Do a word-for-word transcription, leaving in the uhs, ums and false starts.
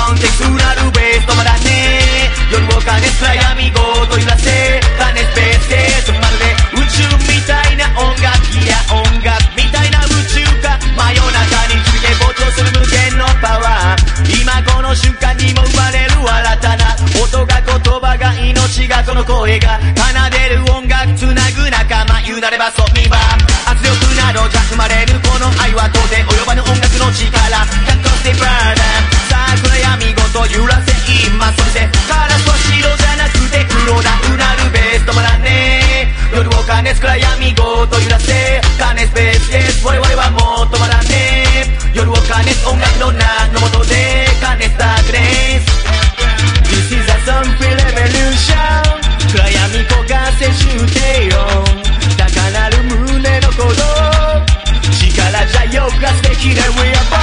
コンテクスうなるベース止まらねえ夜を金暗闇ごと揺らせ金スペースでまるで宇宙みたいな音楽いや音楽みたいな宇宙か真夜中に続け膨張する無限のパワー今この瞬間にも生まれる新たな音が言葉が命がこの声が奏でる音楽つなぐ仲間言うなればそう見場圧力などじゃ生まれるこの愛は到底及ばぬ音楽の力 Can't stay further さあ暗闇ごと揺らせ今そしてカラスは白じゃなくて黒だうなるベース止まらねえ夜を金つ暗闇ごと揺らせ金スペースです我々はもう止まらねえ夜を金つ音楽の名の下で金スダークネス This is a zombie revolution 暗闇焦がせ終点